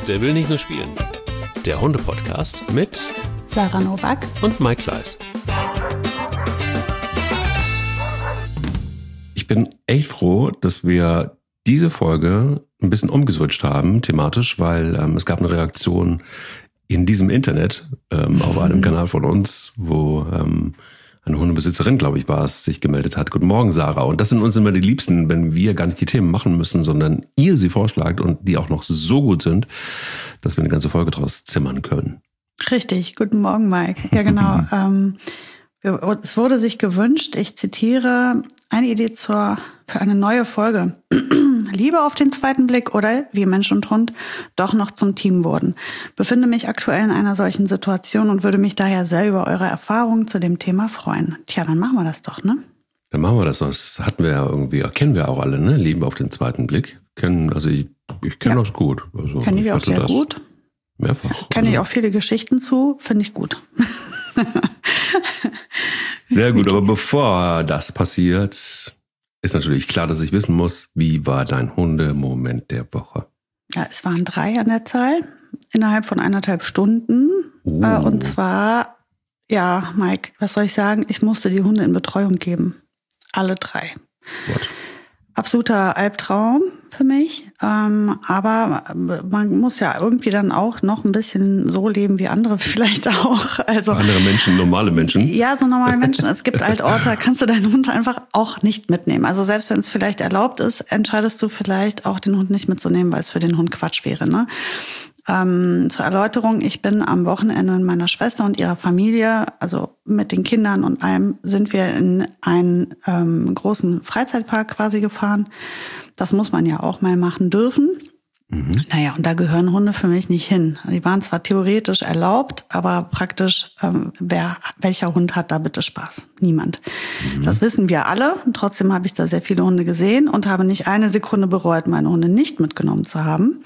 Der will nicht nur spielen. Der Hunde-Podcast mit Sarah Nowak und Mike Kleiss. Ich bin echt froh, dass wir diese Folge ein bisschen umgeswitcht haben, thematisch, weil es gab eine Reaktion in diesem Internet auf einem Kanal von uns, wo eine Hundebesitzerin, glaube ich, war es, sich gemeldet hat. Guten Morgen, Sarah. Und das sind uns immer die Liebsten, wenn wir gar nicht die Themen machen müssen, sondern ihr sie vorschlagt und die auch noch so gut sind, dass wir eine ganze Folge draus zimmern können. Richtig, guten Morgen, Mike. Ja, genau. Es wurde sich gewünscht, ich zitiere, eine Idee für eine neue Folge. Liebe auf den zweiten Blick oder, wie Mensch und Hund, doch noch zum Team wurden. Befinde mich aktuell in einer solchen Situation und würde mich daher sehr über eure Erfahrungen zu dem Thema freuen. Tja, dann machen wir das doch, ne? Dann machen wir das. Das hatten wir ja irgendwie, kennen wir auch alle, ne? Liebe auf den zweiten Blick. Ich kenne das gut. Also, kenne ich auch sehr gut. Mehrfach. Kenne ich auch viele Geschichten zu, finde ich gut. Sehr gut, aber bevor das passiert, ist natürlich klar, dass ich wissen muss, wie war dein Hundemoment der Woche? Ja, es waren 3 an der Zahl, innerhalb von 1,5 Stunden. Und zwar, ja, Mike, was soll ich sagen? Ich musste die Hunde in Betreuung geben. Alle 3. What? Absoluter Albtraum für mich. Aber man muss ja irgendwie dann auch noch ein bisschen so leben wie andere vielleicht auch. Also andere Menschen, normale Menschen? Ja, so normale Menschen. Es gibt halt Orte, da kannst du deinen Hund einfach auch nicht mitnehmen. Also selbst wenn es vielleicht erlaubt ist, entscheidest du vielleicht auch, den Hund nicht mitzunehmen, weil es für den Hund Quatsch wäre, ne? Zur Erläuterung, ich bin am Wochenende mit meiner Schwester und ihrer Familie, also mit den Kindern und allem, sind wir in einen großen Freizeitpark quasi gefahren. Das muss man ja auch mal machen dürfen. Naja, und da gehören Hunde für mich nicht hin. Die waren zwar theoretisch erlaubt, aber praktisch, welcher Hund hat da bitte Spaß? Niemand. Das wissen wir alle. Und trotzdem habe ich da sehr viele Hunde gesehen und habe nicht eine Sekunde bereut, meine Hunde nicht mitgenommen zu haben.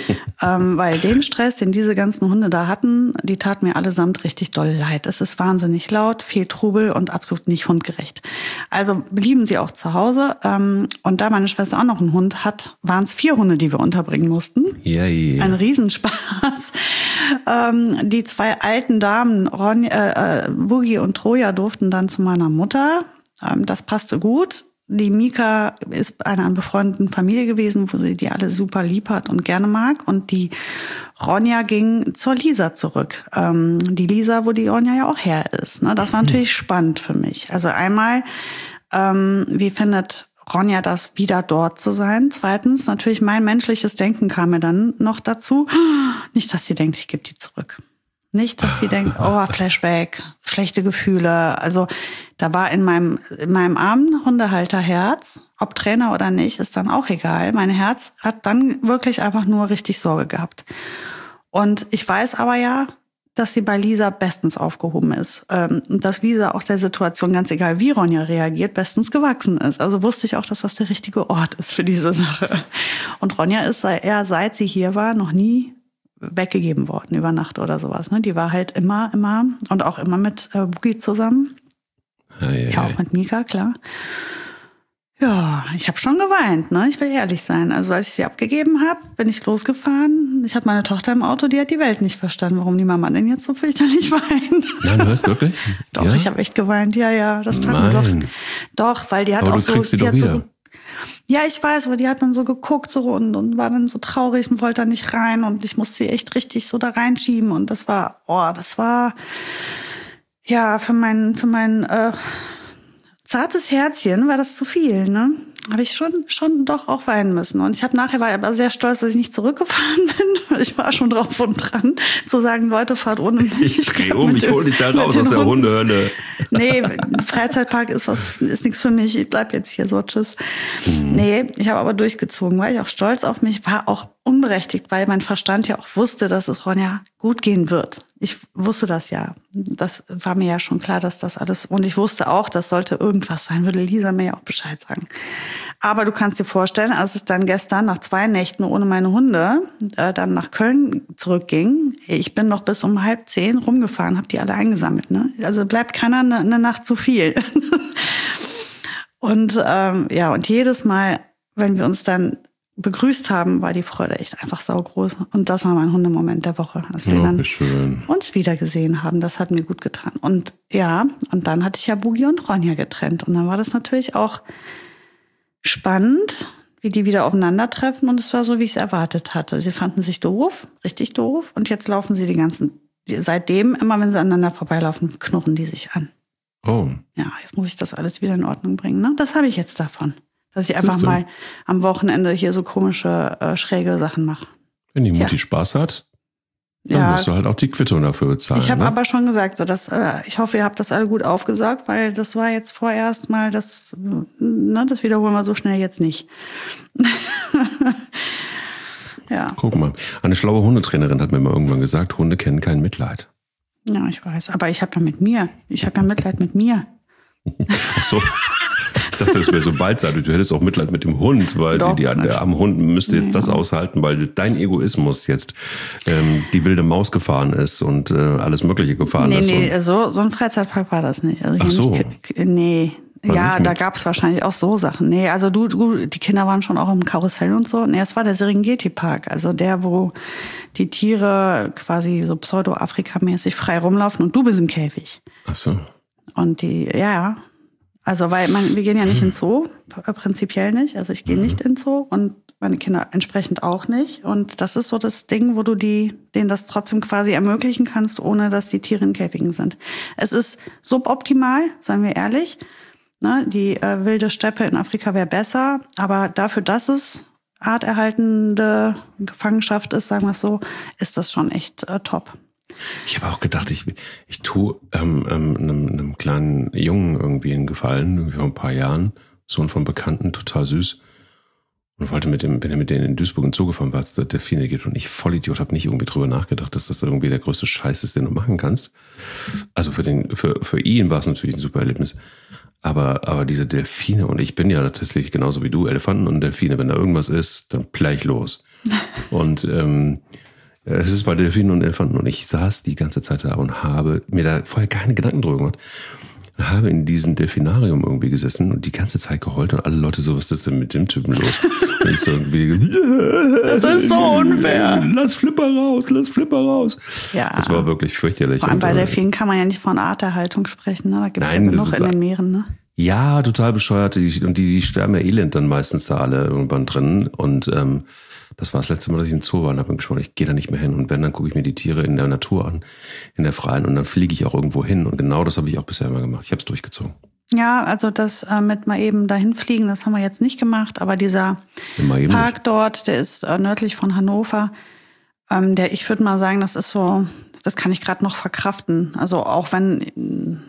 Weil den Stress, den diese ganzen Hunde da hatten, die taten mir allesamt richtig doll leid. Es ist wahnsinnig laut, viel Trubel und absolut nicht hundgerecht. Also blieben sie auch zu Hause. Und da meine Schwester auch noch einen Hund hat, waren es 4 Hunde, die wir unterbringen mussten. Ja. Ein Riesenspaß. Die 2 alten Damen, Boogie und Troja, durften dann zu meiner Mutter. Das passte gut. Die Mika ist bei einer befreundeten Familie gewesen, wo sie die alle super lieb hat und gerne mag. Und die Ronja ging zur Lisa zurück. Die Lisa, wo die Ronja ja auch her ist. Ne? Das war natürlich spannend für mich. Also einmal, wie findet Ronja das, wieder dort zu sein? Zweitens, natürlich mein menschliches Denken kam mir dann noch dazu. Nicht, dass sie denkt, ich gebe die zurück. Nicht, dass die denkt, oh, Flashback, schlechte Gefühle. Also da war in meinem armen Hundehalterherz, ob Trainer oder nicht, ist dann auch egal. Mein Herz hat dann wirklich einfach nur richtig Sorge gehabt. Und ich weiß aber ja, dass sie bei Lisa bestens aufgehoben ist. Und dass Lisa auch der Situation, ganz egal wie Ronja reagiert, bestens gewachsen ist. Also wusste ich auch, dass das der richtige Ort ist für diese Sache. Und Ronja ist seit sie hier war, noch nie weggegeben worden über Nacht oder sowas. Ne? Die war halt immer und auch immer mit Boogie zusammen. Ja, auch mit Mika, klar. Ja, ich habe schon geweint, ne? Ich will ehrlich sein. Also als ich sie abgegeben habe, bin ich losgefahren. Ich hatte meine Tochter im Auto, die hat die Welt nicht verstanden, warum die Mama denn jetzt so fürchterlich weint. Nein, du hast wirklich? Doch, ja? Ich habe echt geweint, ja. Das tat mir doch, weil die hat aber auch du kriegst sie doch wieder. Ja, ich weiß, aber die hat dann so geguckt so und war dann so traurig und wollte da nicht rein und ich musste sie echt richtig so da reinschieben und das war ja für mein zartes Herzchen war das zu viel, ne? Habe ich schon doch auch weinen müssen. Und war aber sehr stolz, dass ich nicht zurückgefahren bin. Ich war schon drauf und dran, zu sagen, Leute, fahrt ohne mich. Ich dreh um, ich hol dich da raus aus der Hundehölle. Nee, Freizeitpark ist nichts für mich. Ich bleib jetzt hier so, tschüss. Nee, ich habe aber durchgezogen, war ich auch stolz auf mich, war auch unberechtigt, weil mein Verstand ja auch wusste, dass es Ronja gut gehen wird. Ich wusste das ja. Das war mir ja schon klar, dass das alles, und ich wusste auch, das sollte irgendwas sein, würde Lisa mir ja auch Bescheid sagen. Aber du kannst dir vorstellen, als es dann gestern nach 2 Nächten ohne meine Hunde dann nach Köln zurückging, ich bin noch bis um 9:30 rumgefahren, habe die alle eingesammelt. Ne? Also bleibt keiner eine Nacht zu viel. Und und jedes Mal, wenn wir uns dann begrüßt haben, war die Freude echt einfach saugroß. Und das war mein Hundemoment der Woche, als wir dann uns wieder gesehen haben. Das hat mir gut getan. Und ja, und dann hatte ich ja Boogie und Ronja getrennt. Und dann war das natürlich auch spannend, wie die wieder aufeinandertreffen. Und es war so, wie ich es erwartet hatte. Sie fanden sich doof, richtig doof. Und jetzt laufen sie seitdem, immer wenn sie aneinander vorbeilaufen, knurren die sich an. Oh. Ja, jetzt muss ich das alles wieder in Ordnung bringen. Ne? Das habe ich jetzt davon. Dass ich einfach mal am Wochenende hier so komische, schräge Sachen mache. Wenn die Mutti Spaß hat, dann musst du halt auch die Quittung dafür bezahlen. Ich habe aber schon gesagt, so dass ich hoffe, ihr habt das alle gut aufgesaugt, weil das war jetzt vorerst mal das wiederholen wir so schnell jetzt nicht. Ja. Guck mal, eine schlaue Hundetrainerin hat mir mal irgendwann gesagt, Hunde kennen kein Mitleid. Ja, ich weiß, aber ich habe ja Mitleid mit mir. Ach so. Ich dachte, das wäre so beidseitig. Du hättest auch Mitleid mit dem Hund, weil der arme Hund müsste jetzt das aushalten, weil dein Egoismus jetzt die wilde Maus gefahren ist und alles Mögliche gefahren ist. Nee, so ein Freizeitpark war das nicht. Also ach so. Nee. Ja, da gab es wahrscheinlich auch so Sachen. Nee, also die Kinder waren schon auch im Karussell und so. Nee, es war der Serengeti-Park, also der, wo die Tiere quasi so pseudo-Afrika-mäßig frei rumlaufen und du bist im Käfig. Ach so. Und also weil wir gehen ja nicht in Zoo, prinzipiell nicht. Also ich gehe nicht in Zoo und meine Kinder entsprechend auch nicht. Und das ist so das Ding, wo du denen das trotzdem quasi ermöglichen kannst, ohne dass die Tiere in Käfigen sind. Es ist suboptimal, seien wir ehrlich. Ne, die wilde Steppe in Afrika wäre besser, aber dafür, dass es arterhaltende Gefangenschaft ist, sagen wir es so, ist das schon echt top. Ich habe auch gedacht, ich tue einem kleinen Jungen irgendwie einen Gefallen, irgendwie vor ein paar Jahren, Sohn von Bekannten, total süß. Und wollte wenn er mit denen in Duisburg in den Zoo gefahren war, es Delfine gibt. Und ich, Vollidiot, habe nicht irgendwie drüber nachgedacht, dass das irgendwie der größte Scheiß ist, den du machen kannst. Also für ihn war es natürlich ein super Erlebnis. Aber diese Delfine, und ich bin ja tatsächlich genauso wie du, Elefanten und Delfine, wenn da irgendwas ist, dann gleich los. Und es ist bei Delfinen und Elefanten. Und ich saß die ganze Zeit da und habe mir da vorher keine Gedanken drüber gemacht. Und habe in diesem Delfinarium irgendwie gesessen und die ganze Zeit geheult und alle Leute so, was ist denn mit dem Typen los? Und ich so irgendwie, das ist so unfair. Lass Flipper raus. Ja. Das war wirklich fürchterlich. Vor allem bei Delfinen kann man ja nicht von Arterhaltung sprechen. Ne? Da gibt es ja genug in den Meeren. Ne? Ja, total bescheuert. Und die sterben ja elend dann meistens da alle irgendwann drin. Und das war das letzte Mal, dass ich im Zoo war und habe mir geschworen, ich gehe da nicht mehr hin. Und wenn, dann gucke ich mir die Tiere in der Natur an, in der Freien. Und dann fliege ich auch irgendwo hin. Und genau das habe ich auch bisher immer gemacht. Ich habe es durchgezogen. Ja, also das mit mal eben dahin fliegen, das haben wir jetzt nicht gemacht. Aber dieser Park dort, der ist nördlich von Hannover. Ich würde mal sagen, das ist so, das kann ich gerade noch verkraften. Also auch wenn,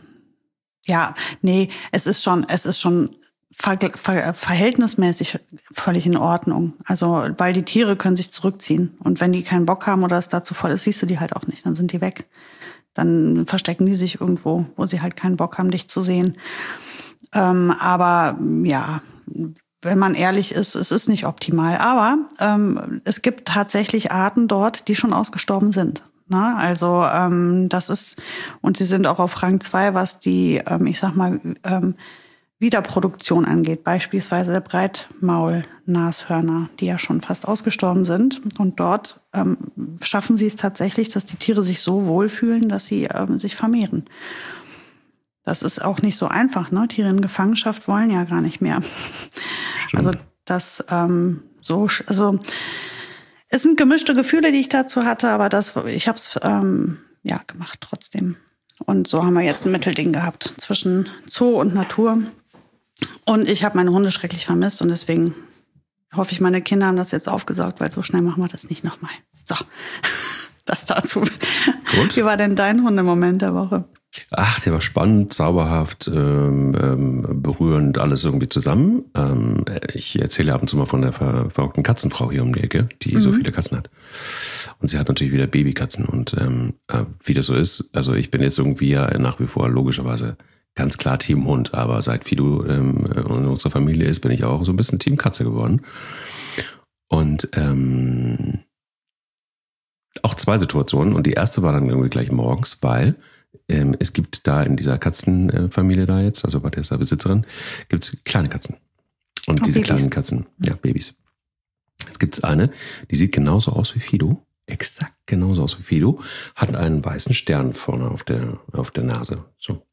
es ist schon verhältnismäßig völlig in Ordnung. Also, weil die Tiere können sich zurückziehen. Und wenn die keinen Bock haben oder es dazu voll ist, siehst du die halt auch nicht. Dann sind die weg. Dann verstecken die sich irgendwo, wo sie halt keinen Bock haben, dich zu sehen. Aber ja, wenn man ehrlich ist, es ist nicht optimal. Aber es gibt tatsächlich Arten dort, die schon ausgestorben sind. Na, also das ist, und sie sind auch auf Rang 2, was die, Wiederproduktion angeht. Beispielsweise der Breitmaulnashörner, die ja schon fast ausgestorben sind. Und dort schaffen sie es tatsächlich, dass die Tiere sich so wohlfühlen, dass sie sich vermehren. Das ist auch nicht so einfach, ne? Tiere in Gefangenschaft wollen ja gar nicht mehr. Stimmt. Also das es sind gemischte Gefühle, die ich dazu hatte, aber ich habe es gemacht trotzdem. Und so haben wir jetzt ein Mittelding gehabt zwischen Zoo und Natur. Und ich habe meine Hunde schrecklich vermisst und deswegen hoffe ich, meine Kinder haben das jetzt aufgesaugt, weil so schnell machen wir das nicht nochmal. So, das dazu. Gut. Wie war denn dein Hundemoment der Woche? Ach, der war spannend, zauberhaft, berührend, alles irgendwie zusammen. Ich erzähle ab und zu mal von der verrückten Katzenfrau hier um die Ecke, die so viele Katzen hat. Und sie hat natürlich wieder Babykatzen. Und wie das so ist, also ich bin jetzt irgendwie ja nach wie vor logischerweise ganz klar Team Hund, aber seit Fido in unserer Familie ist, bin ich auch so ein bisschen Team Katze geworden. Und auch zwei Situationen. Und die erste war dann irgendwie gleich morgens, weil es gibt da in dieser Katzenfamilie da jetzt, also bei dieser Besitzerin, gibt es kleine Katzen. Und diese Babys. kleinen Katzen, ja, Babys. gibt es eine, die sieht genauso aus wie Fido. Exakt genauso aus wie Fido. Hat einen weißen Stern vorne auf der Nase. So.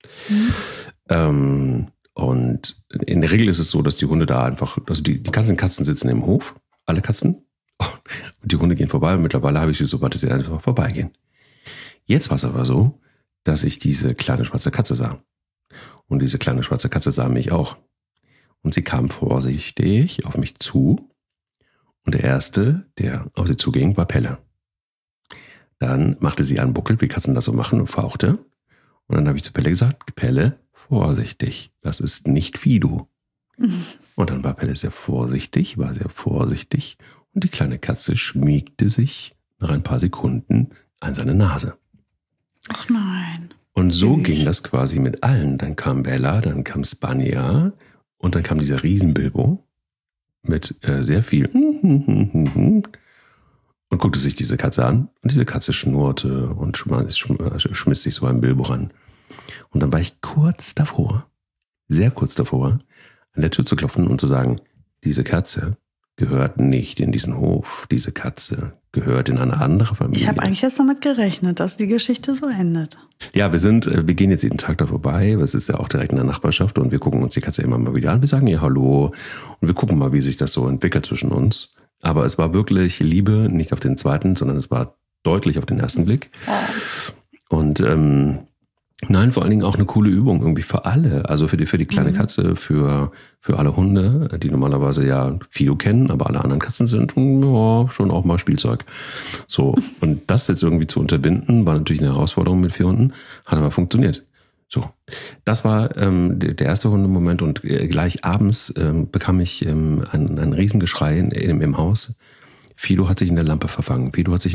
Und in der Regel ist es so, dass die Hunde da einfach, also die ganzen Katzen sitzen im Hof, alle Katzen. Und die Hunde gehen vorbei und mittlerweile habe ich sie so weit, dass sie einfach vorbeigehen. Jetzt war es aber so, dass ich diese kleine schwarze Katze sah. Und diese kleine schwarze Katze sah mich auch. Und sie kam vorsichtig auf mich zu. Und der Erste, der auf sie zuging, war Pelle. Dann machte sie einen Buckel, wie Katzen das so machen, und fauchte. Und dann habe ich zu Pelle gesagt, Pelle, vorsichtig, das ist nicht Fido. Und dann war Pelle sehr vorsichtig. Und die kleine Katze schmiegte sich nach ein paar Sekunden an seine Nase. Ach nein. Und so ging das quasi mit allen. Dann kam Bella, dann kam Spanja und dann kam dieser Riesenbilbo mit sehr viel und guckte sich diese Katze an. Und diese Katze schnurrte und schmiss sich so an Bilbo ran. Und dann war ich sehr kurz davor, an der Tür zu klopfen und zu sagen, diese Katze gehört nicht in diesen Hof. Diese Katze gehört in eine andere Familie. Ich habe eigentlich jetzt damit gerechnet, dass die Geschichte so endet. Ja, wir gehen jetzt jeden Tag da vorbei. Es ist ja auch direkt in der Nachbarschaft und wir gucken uns die Katze immer mal wieder an. Wir sagen ihr Hallo und wir gucken mal, wie sich das so entwickelt zwischen uns. Aber es war wirklich Liebe, nicht auf den zweiten, sondern es war deutlich auf den ersten Blick. Und nein, vor allen Dingen auch eine coole Übung irgendwie für alle. Also für die kleine Katze, für alle Hunde, die normalerweise ja Fido kennen, aber alle anderen Katzen sind ja, schon auch mal Spielzeug. So, und das jetzt irgendwie zu unterbinden, war natürlich eine Herausforderung mit 4 Hunden, hat aber funktioniert. So, das war der erste Hundemoment und gleich abends bekam ich ein Riesengeschrei im Haus. Fido hat sich in der Lampe verfangen.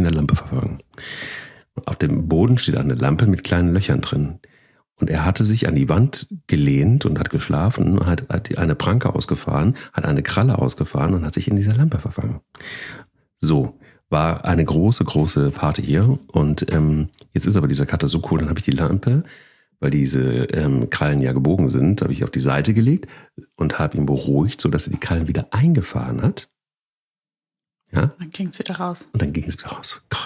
Auf dem Boden steht eine Lampe mit kleinen Löchern drin. Und er hatte sich an die Wand gelehnt und hat geschlafen, hat eine Pranke ausgefahren, hat eine Kralle ausgefahren und hat sich in dieser Lampe verfangen. So, war eine große, große Party hier. Und jetzt ist aber dieser Cutter so cool, dann habe ich die Lampe, weil diese Krallen ja gebogen sind, habe ich auf die Seite gelegt und habe ihn beruhigt, sodass er die Krallen wieder eingefahren hat. Ja? Dann ging es wieder raus. Und dann ging es wieder raus. Gott.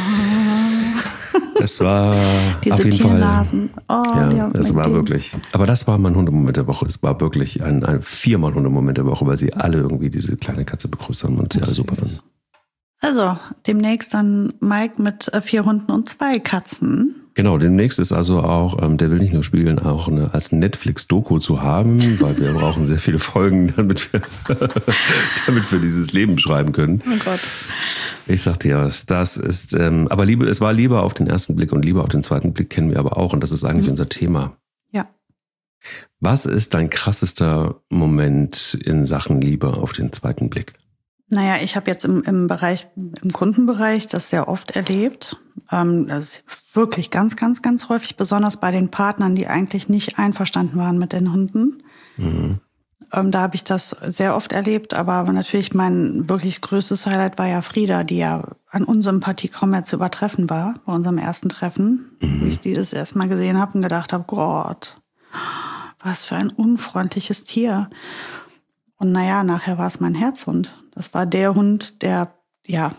Das war diese auf jeden Tiernasen. Fall. Ja, das war wirklich. Aber das war mein Hundemoment der Woche. Es war wirklich ein 4-mal Hundemoment der Woche, weil sie alle irgendwie diese kleine Katze begrüßt haben und sie alle super fanden. Also, demnächst dann Mike mit 4 Hunden und 2 Katzen. Genau, demnächst ist also auch, der will nicht nur spielen, auch als Netflix-Doku zu haben, weil wir brauchen sehr viele Folgen, damit wir dieses Leben schreiben können. Oh Gott. Ich sagte ja, das ist, aber Liebe, es war Liebe auf den ersten Blick und Liebe auf den zweiten Blick kennen wir aber auch und das ist eigentlich unser Thema. Ja. Was ist dein krassester Moment in Sachen Liebe auf den zweiten Blick? Naja, ich habe jetzt im Kundenbereich das sehr oft erlebt. Das ist wirklich ganz, ganz, ganz häufig, besonders bei den Partnern, die eigentlich nicht einverstanden waren mit den Hunden. Mhm. Da habe ich das sehr oft erlebt, aber natürlich mein wirklich größtes Highlight war ja Frieda, die ja an Unsympathie kaum mehr zu übertreffen war, bei unserem ersten Treffen, wo ich die das erst mal gesehen habe und gedacht habe, Gott, was für ein unfreundliches Tier. Und naja, nachher war es mein Herzhund. Das war der Hund, der, hätte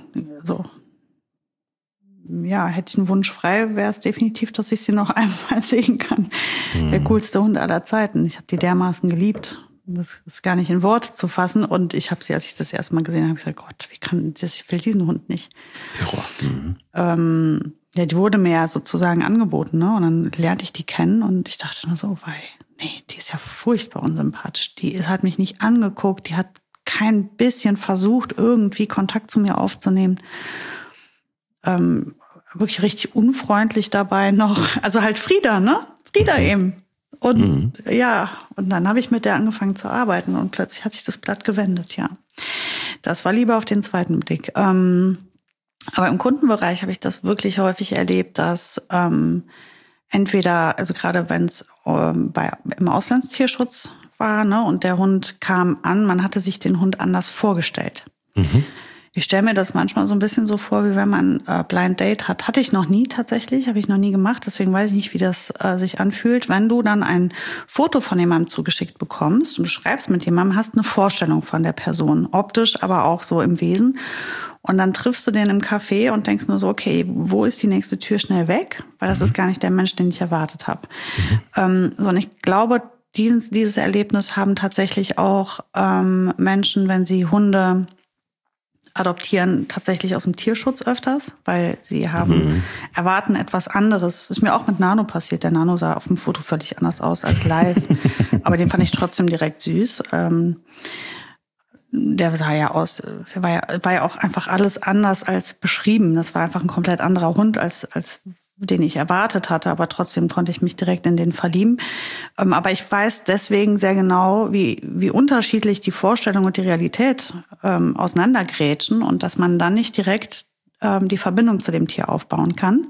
ich einen Wunsch frei, wäre es definitiv, dass ich sie noch einmal sehen kann. Der coolste Hund aller Zeiten. Ich habe die dermaßen geliebt. Das ist gar nicht in Worte zu fassen. Und ich habe sie, als ich das erste Mal gesehen habe, gesagt, Gott, wie kann das? Ich will diesen Hund nicht. Die wurde mir ja sozusagen angeboten, ne? Und dann lernte ich die kennen und ich dachte nur so, die ist ja furchtbar unsympathisch. Die hat mich nicht angeguckt, die hat kein bisschen versucht, irgendwie Kontakt zu mir aufzunehmen. Wirklich richtig unfreundlich dabei noch. Also halt Frieda, ne? Frieda eben. Und und dann habe ich mit der angefangen zu arbeiten und plötzlich hat sich das Blatt gewendet, ja. Das war Liebe auf den zweiten Blick. Aber im Kundenbereich habe ich das wirklich häufig erlebt, dass entweder, also gerade wenn es im Auslandstierschutz war, ne, und der Hund kam an, man hatte sich den Hund anders vorgestellt. Ich stelle mir das manchmal so ein bisschen so vor, wie wenn man Blind Date hat. Hatte ich noch nie tatsächlich, habe ich noch nie gemacht. Deswegen weiß ich nicht, wie das sich anfühlt. Wenn du dann ein Foto von jemandem zugeschickt bekommst und du schreibst mit jemandem, hast eine Vorstellung von der Person, optisch, aber auch so im Wesen. Und dann triffst du den im Café und denkst nur so, okay, wo ist die nächste Tür, schnell weg? Weil das ist gar nicht der Mensch, den ich erwartet habe. So, und ich glaube, dieses Erlebnis haben tatsächlich auch Menschen, wenn sie Hunde adoptieren, tatsächlich aus dem Tierschutz öfters, weil sie erwarten etwas anderes. Das ist mir auch mit Nano passiert. Der Nano sah auf dem Foto völlig anders aus als live. Aber den fand ich trotzdem direkt süß. Der sah ja aus, war ja auch einfach alles anders als beschrieben. Das war einfach ein komplett anderer Hund als den ich erwartet hatte, aber trotzdem konnte ich mich direkt in den verlieben. Aber ich weiß deswegen sehr genau, wie unterschiedlich die Vorstellung und die Realität auseinandergrätschen und dass man dann nicht direkt die Verbindung zu dem Tier aufbauen kann.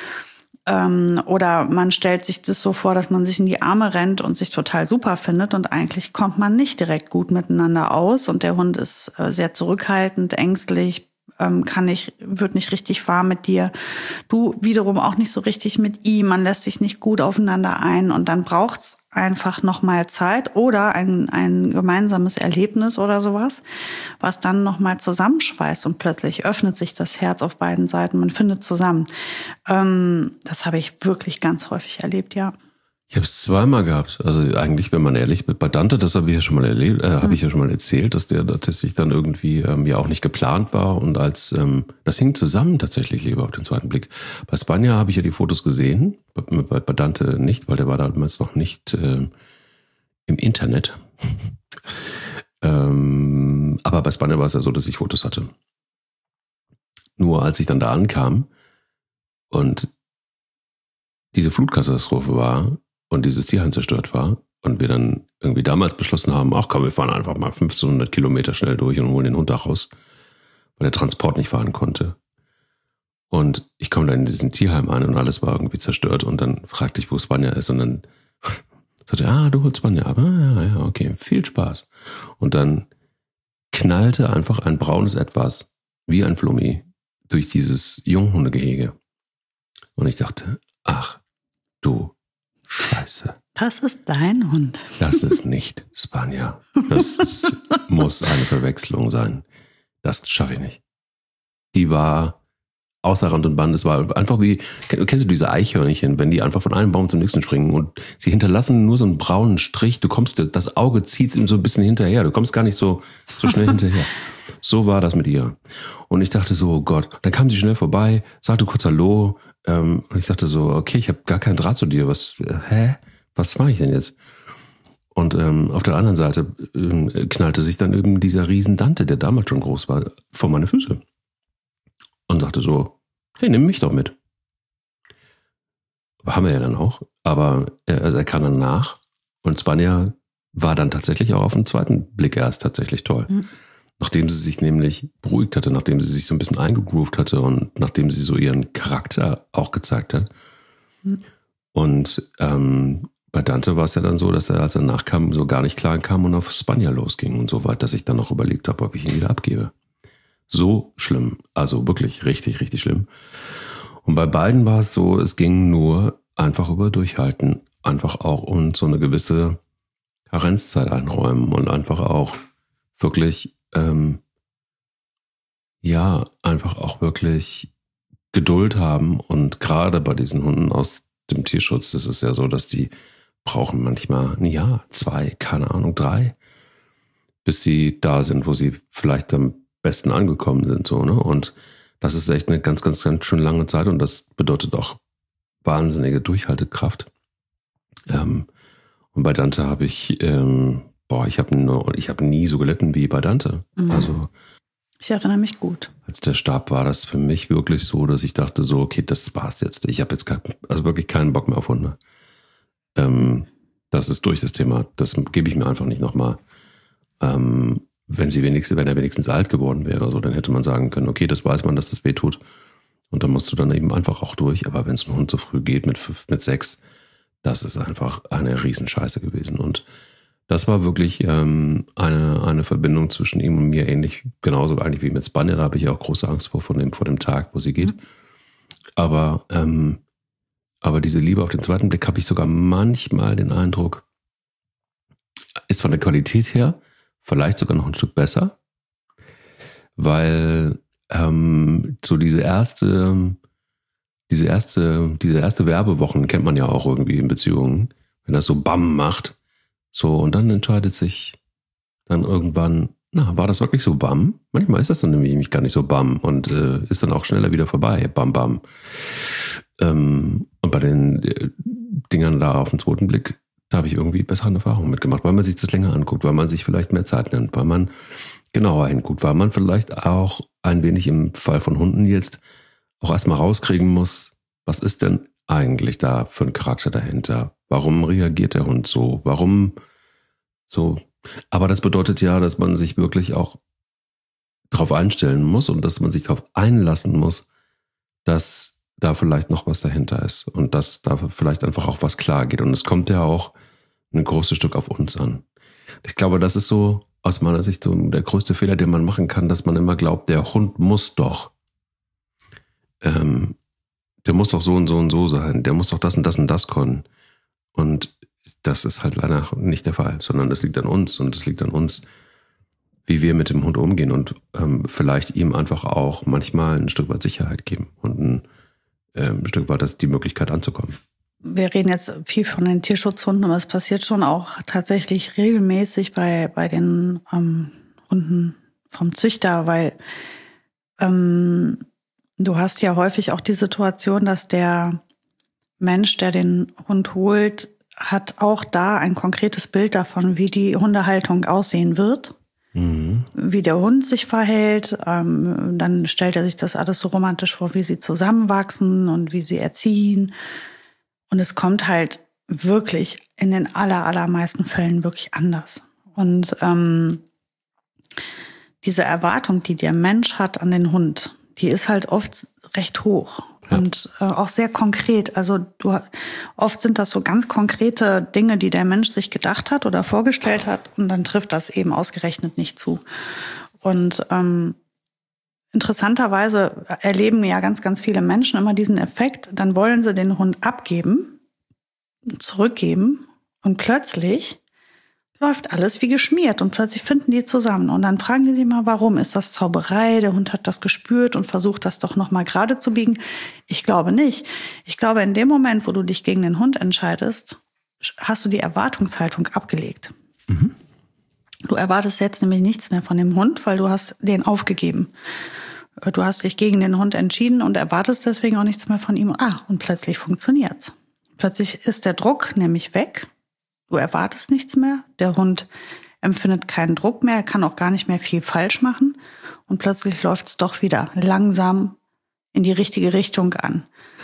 Oder man stellt sich das so vor, dass man sich in die Arme rennt und sich total super findet und eigentlich kommt man nicht direkt gut miteinander aus und der Hund ist sehr zurückhaltend, ängstlich, wird nicht richtig warm mit dir. Du wiederum auch nicht so richtig mit ihm. Man lässt sich nicht gut aufeinander ein und dann braucht's einfach nochmal Zeit oder ein gemeinsames Erlebnis oder sowas, was dann nochmal zusammenschweißt und plötzlich öffnet sich das Herz auf beiden Seiten. Man findet zusammen. Das habe ich wirklich ganz häufig erlebt, ja. Ich habe es zweimal gehabt. Also eigentlich, wenn man ehrlich ist, bei Dante, das habe ich ja schon mal erlebt, habe ich ja schon mal erzählt, dass der tatsächlich dann irgendwie ja auch nicht geplant war und als das hing zusammen tatsächlich lieber auf den zweiten Blick. Bei Spanja habe ich ja die Fotos gesehen, bei Dante nicht, weil der war damals noch nicht im Internet. Aber bei Spanja war es ja so, dass ich Fotos hatte. Nur als ich dann da ankam und diese Flutkatastrophe war, und dieses Tierheim zerstört war und wir dann irgendwie damals beschlossen haben, ach komm, wir fahren einfach mal 1500 Kilometer schnell durch und holen den Hund da raus, weil der Transport nicht fahren konnte. Und ich komme dann in diesen Tierheim an und alles war irgendwie zerstört und dann fragte ich, wo Spanja ist und dann sagte er, du holst Spanja ab. Ja, okay, viel Spaß. Und dann knallte einfach ein braunes Etwas, wie ein Flummi, durch dieses Junghundegehege. Und ich dachte, ach, du Scheiße. Das ist dein Hund. Das ist nicht Spanja. Muss eine Verwechslung sein. Das schaffe ich nicht. Die war außer Rand und Band. Es war einfach wie, kennst du diese Eichhörnchen, wenn die einfach von einem Baum zum nächsten springen und sie hinterlassen nur so einen braunen Strich. Das Auge zieht ihm so ein bisschen hinterher. Du kommst gar nicht so schnell hinterher. So war das mit ihr. Und ich dachte so, oh Gott. Dann kam sie schnell vorbei, sagte kurz Hallo. Und ich dachte so, okay, ich habe gar keinen Draht zu dir. Was mache ich denn jetzt? Und auf der anderen Seite knallte sich dann eben dieser riesen Dante, der damals schon groß war, vor meine Füße. Und sagte so, hey, nimm mich doch mit. Haben wir ja dann auch. Aber er kam dann nach. Und Spanja war dann tatsächlich auch auf den zweiten Blick erst tatsächlich toll. Mhm. Nachdem sie sich nämlich beruhigt hatte, nachdem sie sich so ein bisschen eingegroovt hatte und nachdem sie so ihren Charakter auch gezeigt hat. Mhm. Und bei Dante war es ja dann so, dass er, als er nachkam, so gar nicht klar kam und auf Spanja losging und so weit, dass ich dann noch überlegt habe, ob ich ihn wieder abgebe. So schlimm, also wirklich richtig, richtig schlimm. Und bei beiden war es so, es ging nur einfach über Durchhalten, einfach auch und so eine gewisse Karenzzeit einräumen und einfach auch wirklich einfach auch wirklich Geduld haben. Und gerade bei diesen Hunden aus dem Tierschutz ist es ja so, dass die brauchen manchmal ein Jahr, 2, keine Ahnung, 3, bis sie da sind, wo sie vielleicht am besten angekommen sind. So, ne? Und das ist echt eine ganz, ganz, ganz schön lange Zeit und das bedeutet auch wahnsinnige Durchhaltekraft. Und bei Dante habe ich ich habe nie so gelitten wie bei Dante. Mhm. Also ich erinnere mich gut. Als der starb, war das für mich wirklich so, dass ich dachte so, okay, das war's jetzt. Ich habe jetzt wirklich keinen Bock mehr auf Hunde. Das ist durch das Thema. Das gebe ich mir einfach nicht nochmal. Wenn er wenigstens alt geworden wäre oder so, dann hätte man sagen können, okay, das weiß man, dass das weh tut. Und dann musst du dann eben einfach auch durch. Aber wenn es ein Hund so früh geht mit 6, das ist einfach eine Riesenscheiße gewesen. Und Das war wirklich eine Verbindung zwischen ihm und mir, ähnlich, genauso eigentlich wie mit Spanja. Da habe ich auch große Angst vor dem Tag, wo sie geht. Aber diese Liebe auf den zweiten Blick habe ich sogar manchmal den Eindruck, ist von der Qualität her vielleicht sogar noch ein Stück besser, weil so diese erste Werbewochen kennt man ja auch irgendwie in Beziehungen, wenn das so BAM macht. So, und dann entscheidet sich dann irgendwann, war das wirklich so BAM? Manchmal ist das dann nämlich gar nicht so BAM und ist dann auch schneller wieder vorbei. BAM, BAM. Und bei den Dingern da auf den zweiten Blick, da habe ich irgendwie bessere Erfahrungen mitgemacht, weil man sich das länger anguckt, weil man sich vielleicht mehr Zeit nimmt, weil man genauer hinguckt, weil man vielleicht auch ein wenig im Fall von Hunden jetzt auch erstmal rauskriegen muss, was ist denn eigentlich da für ein Charakter dahinter? Warum reagiert der Hund so? Warum so? Aber das bedeutet ja, dass man sich wirklich auch darauf einstellen muss und dass man sich darauf einlassen muss, dass da vielleicht noch was dahinter ist und dass da vielleicht einfach auch was klar geht. Und es kommt ja auch ein großes Stück auf uns an. Ich glaube, das ist so aus meiner Sicht so der größte Fehler, den man machen kann, dass man immer glaubt, der Hund muss doch der muss doch so und so und so sein, der muss doch das und das können. Und das ist halt leider nicht der Fall, sondern es liegt an uns und es liegt an uns, wie wir mit dem Hund umgehen und vielleicht ihm einfach auch manchmal ein Stück weit Sicherheit geben und ein Stück weit die Möglichkeit anzukommen. Wir reden jetzt viel von den Tierschutzhunden, aber es passiert schon auch tatsächlich regelmäßig bei den Hunden vom Züchter, weil du hast ja häufig auch die Situation, dass der Mensch, der den Hund holt, hat auch da ein konkretes Bild davon, wie die Hundehaltung aussehen wird, wie der Hund sich verhält. Dann stellt er sich das alles so romantisch vor, wie sie zusammenwachsen und wie sie erziehen. Und es kommt halt wirklich in den allermeisten Fällen wirklich anders. Und diese Erwartung, die der Mensch hat an den Hund, die ist halt oft recht hoch. Ja. Und auch sehr konkret. Also oft sind das so ganz konkrete Dinge, die der Mensch sich gedacht hat oder vorgestellt hat. Und dann trifft das eben ausgerechnet nicht zu. Und interessanterweise erleben ja ganz viele Menschen immer diesen Effekt. Dann wollen sie den Hund abgeben, zurückgeben. Und plötzlich läuft alles wie geschmiert und plötzlich finden die zusammen. Und dann fragen die sich mal, warum? Ist das Zauberei? Der Hund hat das gespürt und versucht, das doch noch mal gerade zu biegen. Ich glaube nicht. Ich glaube, in dem Moment, wo du dich gegen den Hund entscheidest, hast du die Erwartungshaltung abgelegt. Mhm. Du erwartest jetzt nämlich nichts mehr von dem Hund, weil du hast den aufgegeben. Du hast dich gegen den Hund entschieden und erwartest deswegen auch nichts mehr von ihm. Und plötzlich funktioniert's. Plötzlich ist der Druck nämlich weg. Du erwartest nichts mehr. Der Hund empfindet keinen Druck mehr. Er kann auch gar nicht mehr viel falsch machen. Und plötzlich läuft es doch wieder langsam in die richtige Richtung an.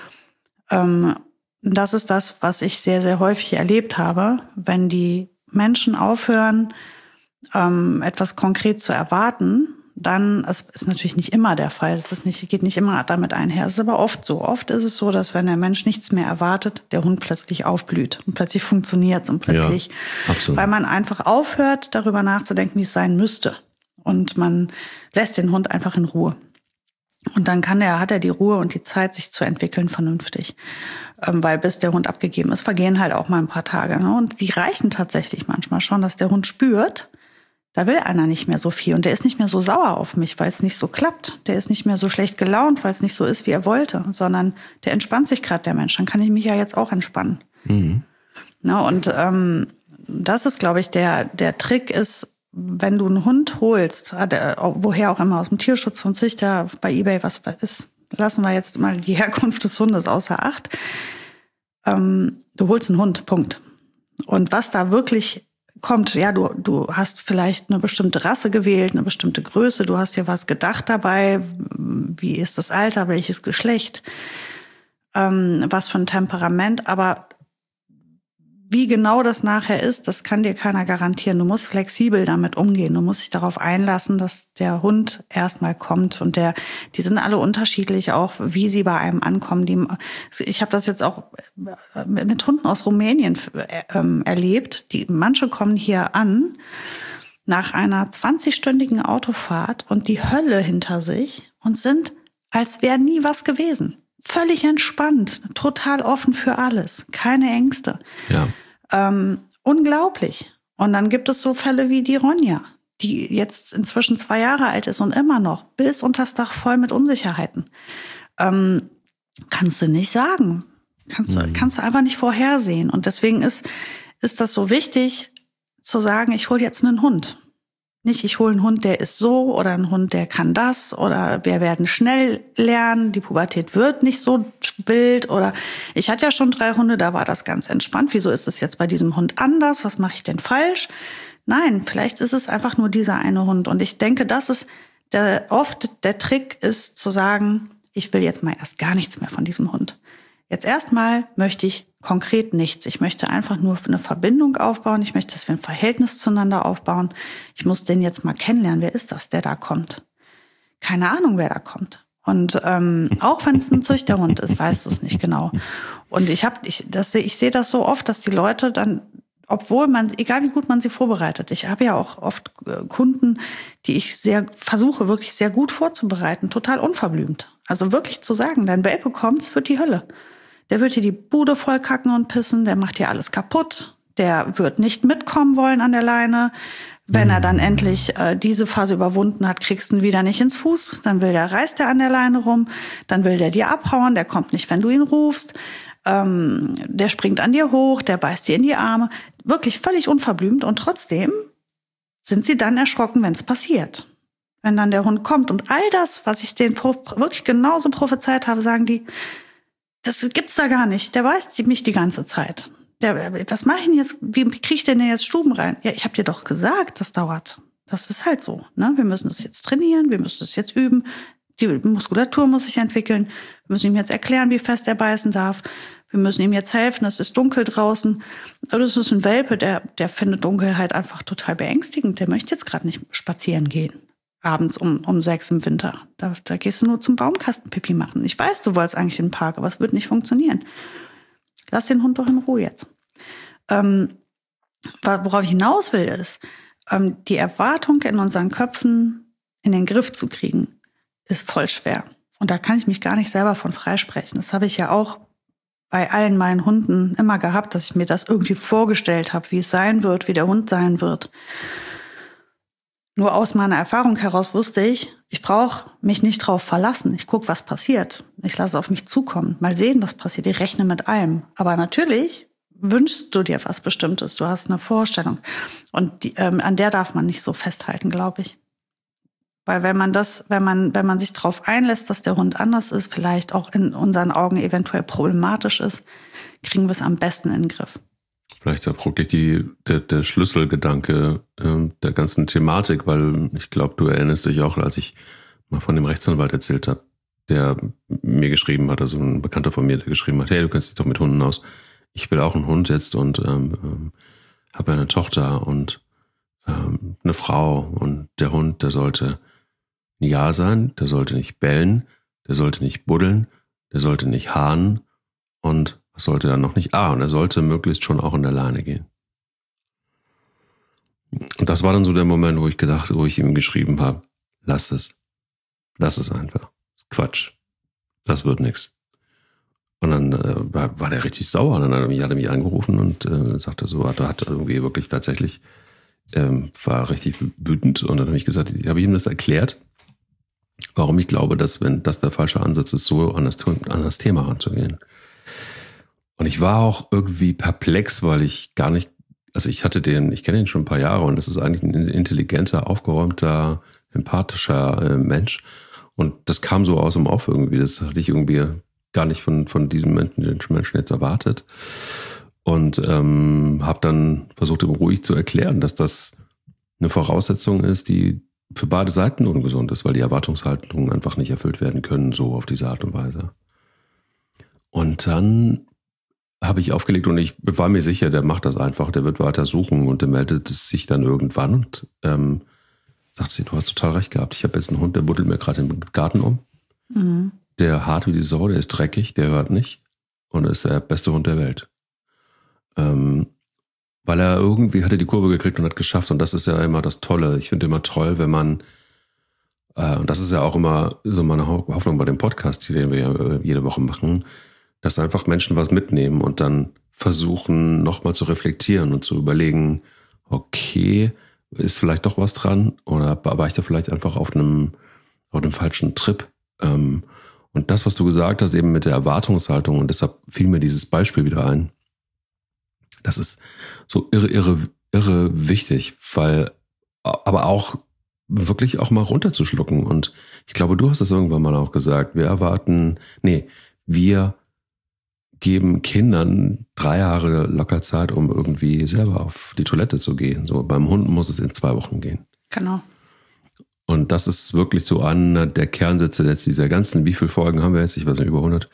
Das ist das, was ich sehr häufig erlebt habe. Wenn die Menschen aufhören, etwas konkret zu erwarten, dann, es ist natürlich nicht immer der Fall, geht nicht immer damit einher, es ist aber oft so. Oft ist es so, dass wenn der Mensch nichts mehr erwartet, der Hund plötzlich aufblüht und plötzlich funktioniert und plötzlich, ja, weil man einfach aufhört, darüber nachzudenken, wie es sein müsste. Und man lässt den Hund einfach in Ruhe. Und dann hat er die Ruhe und die Zeit, sich zu entwickeln vernünftig. Weil bis der Hund abgegeben ist, vergehen halt auch mal ein paar Tage. Ne? Und die reichen tatsächlich manchmal schon, dass der Hund spürt, da will einer nicht mehr so viel und der ist nicht mehr so sauer auf mich, weil es nicht so klappt. Der ist nicht mehr so schlecht gelaunt, weil es nicht so ist, wie er wollte, sondern der entspannt sich gerade, der Mensch. Dann kann ich mich ja jetzt auch entspannen. Mhm. Na, und das ist, glaube ich, der Trick ist, wenn du einen Hund holst, woher auch immer, aus dem Tierschutz, vom Züchter, bei eBay, was ist, lassen wir jetzt mal die Herkunft des Hundes außer Acht. Du holst einen Hund, Punkt. Und was da wirklich kommt, ja, du hast vielleicht eine bestimmte Rasse gewählt, eine bestimmte Größe, du hast dir was gedacht dabei, wie ist das Alter, welches Geschlecht, was für ein Temperament, aber wie genau das nachher ist, das kann dir keiner garantieren. Du musst flexibel damit umgehen. Du musst dich darauf einlassen, dass der Hund erstmal kommt. Und die sind alle unterschiedlich, auch wie sie bei einem ankommen. Ich habe das jetzt auch mit Hunden aus Rumänien erlebt. Manche kommen hier an nach einer 20-stündigen Autofahrt und die Hölle hinter sich und sind, als wäre nie was gewesen. Völlig entspannt, total offen für alles, keine Ängste. Ja. Unglaublich. Und dann gibt es so Fälle wie die Ronja, die jetzt inzwischen 2 Jahre alt ist und immer noch bis unters Dach voll mit Unsicherheiten. Kannst du nicht sagen. Kannst du einfach nicht vorhersehen. Und deswegen ist das so wichtig zu sagen, ich hole jetzt einen Hund. Nicht, ich hole einen Hund, der ist so, oder einen Hund, der kann das, oder wir werden schnell lernen, die Pubertät wird nicht so wild, oder ich hatte ja schon 3 Hunde, da war das ganz entspannt. Wieso ist es jetzt bei diesem Hund anders? Was mache ich denn falsch? Nein, vielleicht ist es einfach nur dieser eine Hund. Und ich denke, das ist oft der Trick ist zu sagen, ich will jetzt mal erst gar nichts mehr von diesem Hund. Jetzt erstmal möchte ich konkret nichts. Ich möchte einfach nur eine Verbindung aufbauen. Ich möchte, dass wir ein Verhältnis zueinander aufbauen. Ich muss den jetzt mal kennenlernen. Wer ist das, der da kommt? Keine Ahnung, wer da kommt. Und auch wenn es ein Züchterhund ist, weißt du es nicht genau. Und ich sehe das so oft, dass die Leute dann, obwohl egal wie gut man sie vorbereitet, ich habe ja auch oft Kunden, die ich versuche wirklich sehr gut vorzubereiten, total unverblümt. Also wirklich zu sagen, dein Welpe kommt, es wird die Hölle. Der wird dir die Bude voll kacken und pissen, der macht dir alles kaputt, der wird nicht mitkommen wollen an der Leine. Wenn er dann endlich diese Phase überwunden hat, kriegst du ihn wieder nicht ins Fuß, dann reißt er an der Leine rum, dann will der dir abhauen, der kommt nicht, wenn du ihn rufst, der springt an dir hoch, der beißt dir in die Arme. Wirklich völlig unverblümt und trotzdem sind sie dann erschrocken, wenn es passiert. Wenn dann der Hund kommt und all das, was ich denen wirklich genauso prophezeit habe, sagen die, das gibt's da gar nicht. Der weiß mich die ganze Zeit. Was mache ich denn jetzt? Wie kriege ich denn jetzt Stuben rein? Ja, ich habe dir doch gesagt, das dauert. Das ist halt so. Ne? Wir müssen das jetzt trainieren, wir müssen das jetzt üben. Die Muskulatur muss sich entwickeln. Wir müssen ihm jetzt erklären, wie fest er beißen darf. Wir müssen ihm jetzt helfen, es ist dunkel draußen. Aber das ist ein Welpe, der findet Dunkelheit einfach total beängstigend. Der möchte jetzt gerade nicht spazieren gehen. Abends um 6 im Winter. Da gehst du nur zum Baumkastenpipi machen. Ich weiß, du wolltest eigentlich in den Park, aber es wird nicht funktionieren. Lass den Hund doch in Ruhe jetzt. Worauf ich hinaus will, ist, die Erwartung in unseren Köpfen in den Griff zu kriegen, ist voll schwer. Und da kann ich mich gar nicht selber von freisprechen. Das habe ich ja auch bei allen meinen Hunden immer gehabt, dass ich mir das irgendwie vorgestellt habe, wie es sein wird, wie der Hund sein wird. Nur aus meiner Erfahrung heraus wusste ich brauche mich nicht drauf verlassen. Ich gucke, was passiert. Ich lasse es auf mich zukommen. Mal sehen, was passiert. Ich rechne mit allem. Aber natürlich wünschst du dir was Bestimmtes. Du hast eine Vorstellung. Und an der darf man nicht so festhalten, glaube ich. Weil wenn man sich darauf einlässt, dass der Hund anders ist, vielleicht auch in unseren Augen eventuell problematisch ist, kriegen wir es am besten in den Griff. Vielleicht auch wirklich der Schlüsselgedanke der ganzen Thematik, weil ich glaube, du erinnerst dich auch, als ich mal von dem Rechtsanwalt erzählt habe, der mir geschrieben hat, also ein Bekannter von mir, der geschrieben hat, hey, du kennst dich doch mit Hunden aus. Ich will auch einen Hund jetzt und habe eine Tochter und eine Frau und der Hund, der sollte ein Ja sein, der sollte nicht bellen, der sollte nicht buddeln, der sollte nicht haaren und was sollte er noch nicht? Und er sollte möglichst schon auch in der Leine gehen. Und das war dann so der Moment, wo ich ihm geschrieben habe, lass es einfach. Quatsch. Das wird nichts. Und dann war der richtig sauer. Und dann hat er mich angerufen und sagte so, hat irgendwie wirklich tatsächlich, war richtig wütend. Und dann habe ich gesagt, habe ich ihm das erklärt, warum ich glaube, dass, wenn das der falsche Ansatz ist, so an das Thema ranzugehen. Und ich war auch irgendwie perplex, weil ich gar nicht, also ich kenne den schon ein paar Jahre und das ist eigentlich ein intelligenter, aufgeräumter, empathischer Mensch. Und das kam so aus dem Off irgendwie. Das hatte ich irgendwie gar nicht von diesem Menschen jetzt erwartet. Und habe dann versucht, ihm ruhig zu erklären, dass das eine Voraussetzung ist, die für beide Seiten ungesund ist, weil die Erwartungshaltungen einfach nicht erfüllt werden können, so auf diese Art und Weise. Und dann habe ich aufgelegt und ich war mir sicher, der macht das einfach, der wird weiter suchen und der meldet sich dann irgendwann und sagt sie, du hast total recht gehabt. Ich habe jetzt einen Hund, der buddelt mir gerade im Garten um. Mhm. Der hart wie die Sau, der ist dreckig, der hört nicht und ist der beste Hund der Welt. Weil er irgendwie hatte die Kurve gekriegt und hat geschafft und das ist ja immer das Tolle. Ich finde immer toll, wenn man, und das ist ja auch immer so meine Hoffnung bei dem Podcast, den wir jede Woche machen, dass einfach Menschen was mitnehmen und dann versuchen, nochmal zu reflektieren und zu überlegen, okay, ist vielleicht doch was dran oder war ich da vielleicht einfach auf einem falschen Trip? Und das, was du gesagt hast, eben mit der Erwartungshaltung, und deshalb fiel mir dieses Beispiel wieder ein, das ist so irre wichtig, weil, aber auch wirklich auch mal runterzuschlucken. Und ich glaube, du hast es irgendwann mal auch gesagt, wir geben Kindern 3 Jahre locker Zeit, um irgendwie selber auf die Toilette zu gehen. So, beim Hund muss es in 2 Wochen gehen. Genau. Und das ist wirklich so einer der Kernsätze jetzt dieser ganzen, wie viele Folgen haben wir jetzt? Ich weiß nicht, über 100.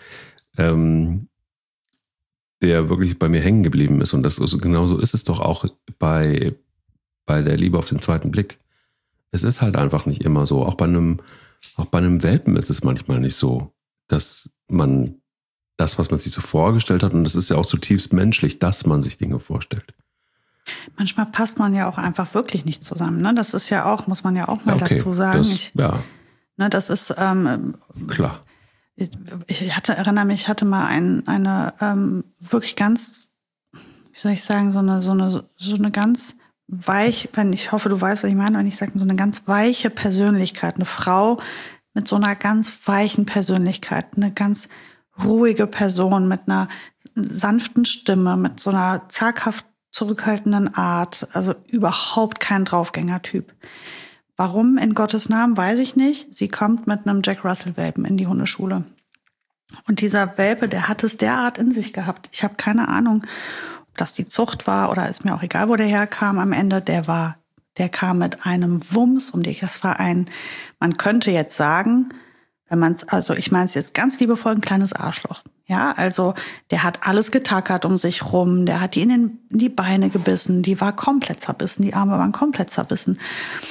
Der wirklich bei mir hängen geblieben ist. Und das ist, genauso ist es doch auch bei der Liebe auf den zweiten Blick. Es ist halt einfach nicht immer so. Auch bei einem Welpen ist es manchmal nicht so, dass man das, was man sich so vorgestellt hat, und das ist ja auch zutiefst menschlich, dass man sich Dinge vorstellt. Manchmal passt man ja auch einfach wirklich nicht zusammen. Ne? Das ist ja auch, muss man ja auch mal dazu sagen. Das ist klar. Ich hatte mal eine wirklich ganz, wie soll ich sagen, so eine ganz weich, ich hoffe, du weißt, was ich meine, wenn ich sage, so eine ganz weiche Persönlichkeit, eine Frau mit so einer ganz weichen Persönlichkeit, eine ganz ruhige Person mit einer sanften Stimme, mit so einer zaghaft zurückhaltenden Art, also überhaupt kein Draufgänger-Typ. Warum in Gottes Namen, weiß ich nicht. Sie kommt mit einem Jack Russell-Welpen in die Hundeschule. Und dieser Welpe, der hat es derart in sich gehabt. Ich habe keine Ahnung, ob das die Zucht war oder ist mir auch egal, wo der herkam am Ende. Der kam mit einem Wumms um dich. Das war man könnte jetzt sagen, ich meine es jetzt ganz liebevoll, ein kleines Arschloch. Ja, also der hat alles getackert um sich rum, der hat die in die Beine gebissen, die war komplett zerbissen, die Arme waren komplett zerbissen.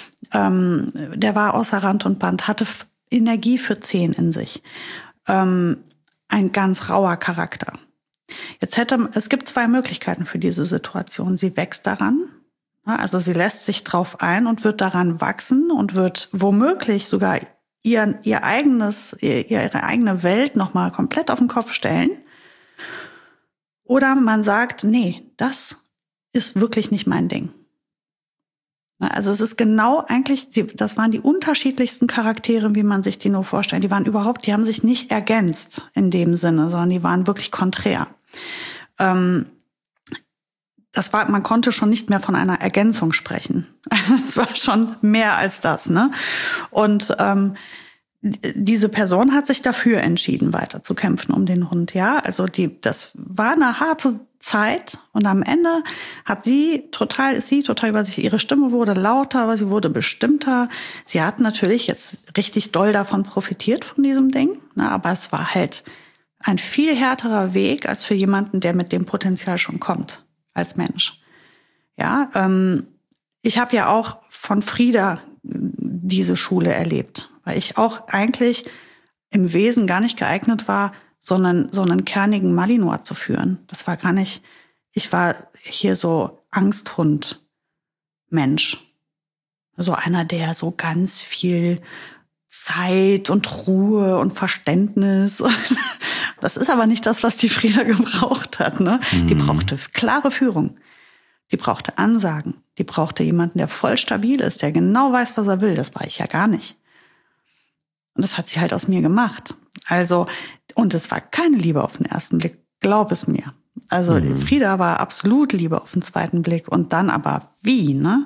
Der war außer Rand und Band, hatte Energie für 10 in sich. Ein ganz rauer Charakter. Es gibt 2 Möglichkeiten für diese Situation. Sie wächst daran, also sie lässt sich drauf ein und wird daran wachsen und wird womöglich sogar ihre eigene Welt nochmal komplett auf den Kopf stellen. Oder man sagt, nee, das ist wirklich nicht mein Ding. Also es ist genau eigentlich, das waren die unterschiedlichsten Charaktere, wie man sich die nur vorstellt. Die haben sich nicht ergänzt in dem Sinne, sondern die waren wirklich konträr. Man konnte schon nicht mehr von einer Ergänzung sprechen. Es war schon mehr als das, ne? Und diese Person hat sich dafür entschieden, weiter zu kämpfen um den Hund. Ja, also das war eine harte Zeit und am Ende ist sie total über sich. Ihre Stimme wurde lauter, aber sie wurde bestimmter. Sie hat natürlich jetzt richtig doll davon profitiert von diesem Ding, ne, aber es war halt ein viel härterer Weg als für jemanden, der mit dem Potenzial schon kommt als Mensch. Ja, ich habe ja auch von Frieda diese Schule erlebt, weil ich auch eigentlich im Wesen gar nicht geeignet war, so einen kernigen Malinois zu führen. Das war gar nicht, ich war hier so Angsthund-Mensch. So einer, der so ganz viel Zeit und Ruhe und Verständnis. Das ist aber nicht das, was die Frieda gebraucht hat, ne? Die brauchte klare Führung. Die brauchte Ansagen. Die brauchte jemanden, der voll stabil ist, der genau weiß, was er will. Das war ich ja gar nicht. Und das hat sie halt aus mir gemacht. Also, und es war keine Liebe auf den ersten Blick, glaub es mir. Also Frieda war absolut Liebe auf den zweiten Blick. Und dann aber wie, ne?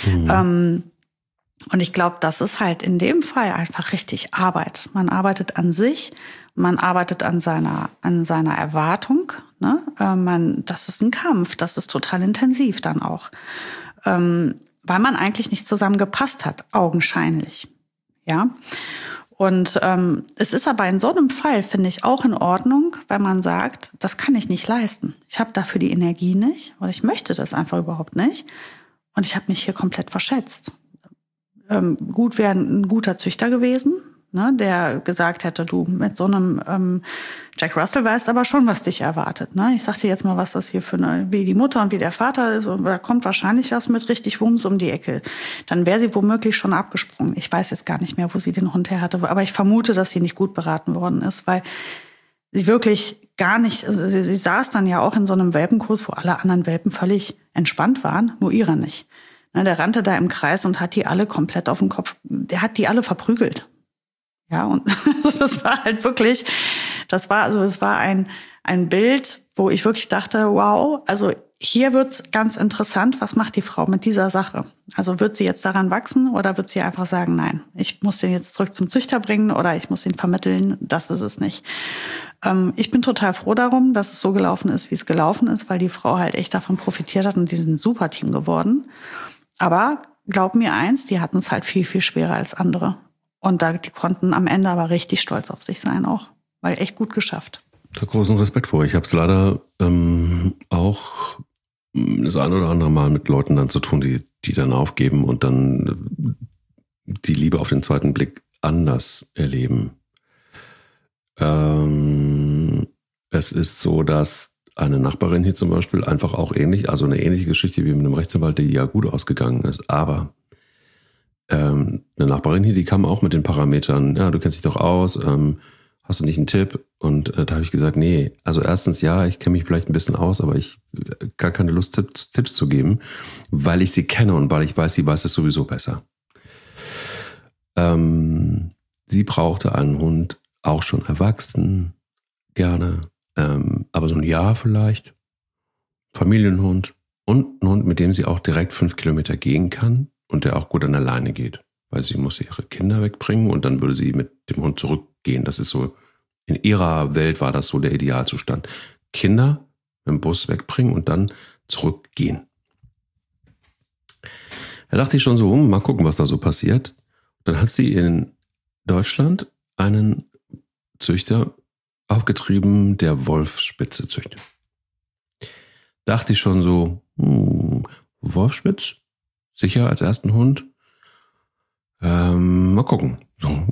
Und ich glaube, das ist halt in dem Fall einfach richtig Arbeit. Man arbeitet an sich, man arbeitet an seiner Erwartung. Ne? Das ist ein Kampf, das ist total intensiv dann auch. Weil man eigentlich nicht zusammengepasst hat, augenscheinlich. Ja. Und es ist aber in so einem Fall, finde ich, auch in Ordnung, wenn man sagt, das kann ich nicht leisten. Ich habe dafür die Energie nicht oder ich möchte das einfach überhaupt nicht. Und ich habe mich hier komplett verschätzt. Gut wäre ein guter Züchter gewesen, ne, der gesagt hätte, du mit so einem Jack Russell weißt aber schon, was dich erwartet. Ne? Ich sag dir jetzt mal, was das hier für wie die Mutter und wie der Vater ist. Und da kommt wahrscheinlich was mit richtig Wumms um die Ecke. Dann wäre sie womöglich schon abgesprungen. Ich weiß jetzt gar nicht mehr, wo sie den Hund her hatte. Aber ich vermute, dass sie nicht gut beraten worden ist, weil sie wirklich gar nicht, also sie saß dann ja auch in so einem Welpenkurs, wo alle anderen Welpen völlig entspannt waren, nur ihrer nicht. Ne, der rannte da im Kreis und hat die alle komplett auf den Kopf, der hat die alle verprügelt. Ja, und also das war halt wirklich, es war ein Bild, wo ich wirklich dachte, wow, also hier wird's ganz interessant, was macht die Frau mit dieser Sache? Also wird sie jetzt daran wachsen oder wird sie einfach sagen, nein, ich muss den jetzt zurück zum Züchter bringen oder ich muss ihn vermitteln, das ist es nicht. Ich bin total froh darum, dass es so gelaufen ist, wie es gelaufen ist, weil die Frau halt echt davon profitiert hat und die sind ein super Team geworden. Aber glaub mir eins, die hatten es halt viel, viel schwerer als andere. Und die konnten am Ende aber richtig stolz auf sich sein auch, weil echt gut geschafft. Da großen Respekt vor. Ich habe es leider auch das ein oder andere Mal mit Leuten dann zu tun, die dann aufgeben und dann die Liebe auf den zweiten Blick anders erleben. Es ist so, dass eine Nachbarin hier zum Beispiel einfach auch ähnlich, also eine ähnliche Geschichte wie mit einem Rechtsanwalt, die ja gut ausgegangen ist, aber eine Nachbarin hier, die kam auch mit den Parametern, ja, du kennst dich doch aus, hast du nicht einen Tipp? Und da habe ich gesagt, nee, also erstens ja, ich kenne mich vielleicht ein bisschen aus, aber ich gar keine Lust, Tipps zu geben, weil ich sie kenne und weil ich weiß, sie weiß es sowieso besser. Sie brauchte einen Hund, auch schon erwachsen, gerne, aber so ein Jahr vielleicht, Familienhund und ein Hund, mit dem sie auch direkt 5 Kilometer gehen kann und der auch gut an der Leine geht, weil sie muss ihre Kinder wegbringen und dann würde sie mit dem Hund zurückgehen. Das ist so, in ihrer Welt war das so der Idealzustand. Kinder mit dem Bus wegbringen und dann zurückgehen. Da dachte ich schon so, mal gucken, was da so passiert. Dann hat sie in Deutschland einen Züchter aufgetrieben, der Wolfsspitze züchtet. Dachte ich schon so, Wolfsspitz? Sicher als ersten Hund? Mal gucken. So.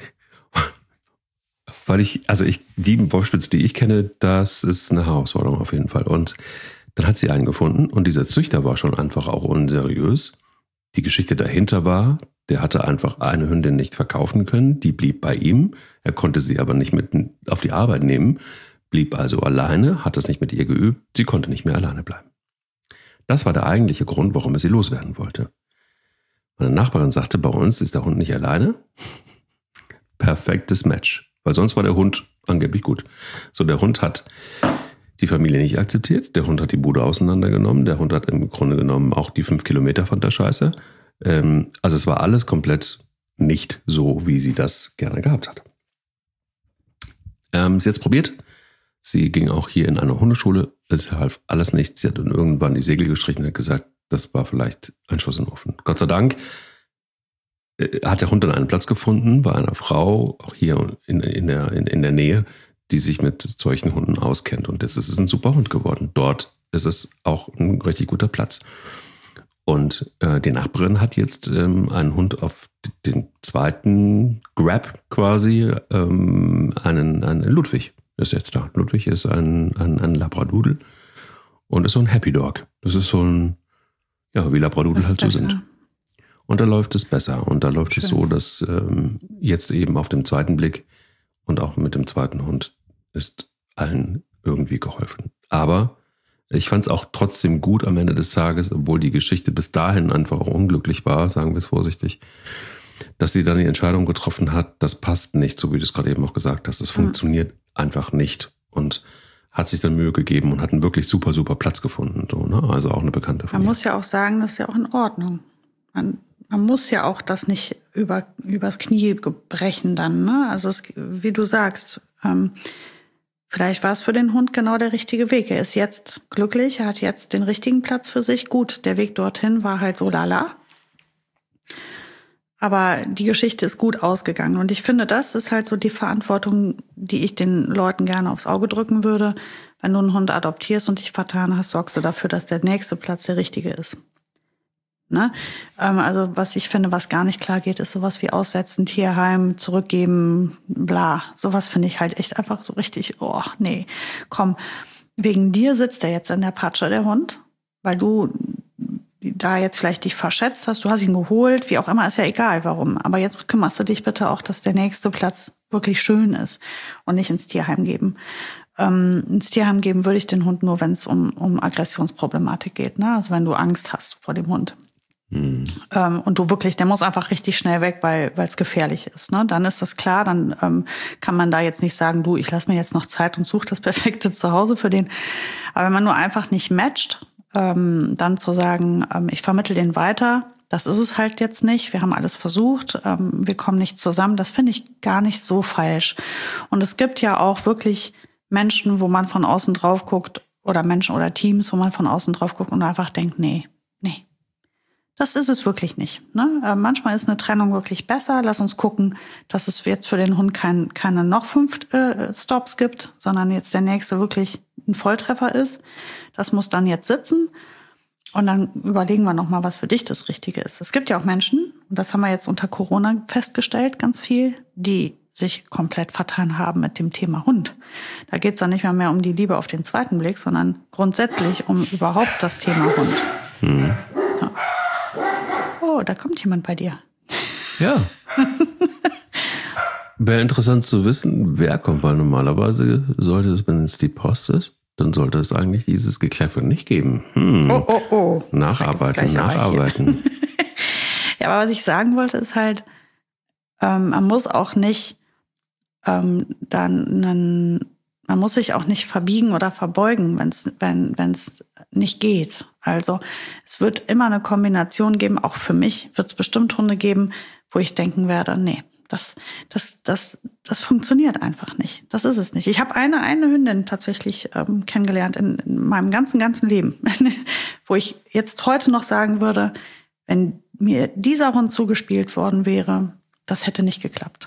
Weil die Wolfsspitze, die ich kenne, das ist eine Herausforderung auf jeden Fall. Und dann hat sie einen gefunden und dieser Züchter war schon einfach auch unseriös. Die Geschichte dahinter war, der hatte einfach eine Hündin nicht verkaufen können, die blieb bei ihm. Er konnte sie aber nicht mit auf die Arbeit nehmen, blieb also alleine, hat das nicht mit ihr geübt, sie konnte nicht mehr alleine bleiben. Das war der eigentliche Grund, warum er sie loswerden wollte. Meine Nachbarin sagte, bei uns ist der Hund nicht alleine. Perfektes Match. Weil sonst war der Hund angeblich gut. So, der Hund hat die Familie nicht akzeptiert. Der Hund hat die Bude auseinandergenommen. Der Hund hat im Grunde genommen auch die 5 Kilometer fand der Scheiße. Also es war alles komplett nicht so, wie sie das gerne gehabt hat. Sie hat es probiert. Sie ging auch hier in eine Hundeschule. Es half alles nichts. Sie hat dann irgendwann die Segel gestrichen und hat gesagt, das war vielleicht ein Schuss in den Ofen. Gott sei Dank hat der Hund dann einen Platz gefunden bei einer Frau, auch hier in der Nähe, die sich mit solchen Hunden auskennt. Und jetzt ist es ein super Hund geworden. Dort ist es auch ein richtig guter Platz. Und die Nachbarin hat jetzt einen Hund auf den zweiten Grab quasi, einen Ludwig ist jetzt da. Ludwig ist ein Labradoodle und ist so ein Happy Dog. Das ist so ein, ja, wie Labradoodle halt so sind. Und da läuft es besser. Und da läuft es so, dass jetzt eben auf dem zweiten Blick und auch mit dem zweiten Hund ist allen irgendwie geholfen. Aber ich fand es auch trotzdem gut am Ende des Tages, obwohl die Geschichte bis dahin einfach unglücklich war, sagen wir es vorsichtig, dass sie dann die Entscheidung getroffen hat, das passt nicht, so wie du es gerade eben auch gesagt hast. Das funktioniert einfach nicht. Und hat sich dann Mühe gegeben und hat einen wirklich super, super Platz gefunden. So, ne? Also auch eine Bekannte von mir. Man muss ja auch sagen, das ist ja auch in Ordnung. Man muss ja auch das nicht übers Knie brechen dann. Ne? Also wie du sagst, vielleicht war es für den Hund genau der richtige Weg. Er ist jetzt glücklich, er hat jetzt den richtigen Platz für sich. Gut, der Weg dorthin war halt so lala. Aber die Geschichte ist gut ausgegangen. Und ich finde, das ist halt so die Verantwortung, die ich den Leuten gerne aufs Auge drücken würde. Wenn du einen Hund adoptierst und dich vertan hast, sorgst du dafür, dass der nächste Platz der richtige ist. Ne? Also was ich finde, was gar nicht klar geht, ist sowas wie aussetzen, Tierheim, zurückgeben, bla. Sowas finde ich halt echt einfach so richtig, oh nee, komm. Wegen dir sitzt er jetzt in der Patsche, der Hund, weil du da jetzt vielleicht dich verschätzt hast, du hast ihn geholt, wie auch immer, ist ja egal, warum. Aber jetzt kümmerst du dich bitte auch, dass der nächste Platz wirklich schön ist und nicht ins Tierheim geben. Ins Tierheim geben würde ich den Hund nur, wenn es um Aggressionsproblematik geht, ne? Also wenn du Angst hast vor dem Hund. Und du wirklich, der muss einfach richtig schnell weg, weil es gefährlich ist. Ne? Dann ist das klar, dann kann man da jetzt nicht sagen, du, ich lasse mir jetzt noch Zeit und suche das perfekte Zuhause für den. Aber wenn man nur einfach nicht matcht, dann zu sagen, ich vermittle den weiter, das ist es halt jetzt nicht. Wir haben alles versucht, wir kommen nicht zusammen. Das finde ich gar nicht so falsch. Und es gibt ja auch wirklich Menschen, wo man von außen drauf guckt, oder Menschen oder Teams, wo man von außen drauf guckt und einfach denkt, nee. Das ist es wirklich nicht. Ne? Manchmal ist eine Trennung wirklich besser. Lass uns gucken, dass es jetzt für den Hund keine noch 5 Stops gibt, sondern jetzt der nächste wirklich ein Volltreffer ist. Das muss dann jetzt sitzen. Und dann überlegen wir nochmal, was für dich das Richtige ist. Es gibt ja auch Menschen, und das haben wir jetzt unter Corona festgestellt, ganz viel, die sich komplett vertan haben mit dem Thema Hund. Da geht es dann nicht mehr um die Liebe auf den zweiten Blick, sondern grundsätzlich um überhaupt das Thema Hund. Ja. Oh, da kommt jemand bei dir. Ja. Wäre interessant zu wissen, wer kommt, weil normalerweise sollte es, wenn es die Post ist, dann sollte es eigentlich dieses Gekläffe nicht geben. Oh. Nacharbeiten. Ja, aber was ich sagen wollte, ist halt, man muss auch nicht man muss sich auch nicht verbiegen oder verbeugen, wenn es nicht geht. Also es wird immer eine Kombination geben, auch für mich wird es bestimmt Hunde geben, wo ich denken werde, nee, das funktioniert einfach nicht. Das ist es nicht. Ich habe eine Hündin tatsächlich kennengelernt in meinem ganzen Leben, wo ich jetzt heute noch sagen würde, wenn mir dieser Hund zugespielt worden wäre, das hätte nicht geklappt.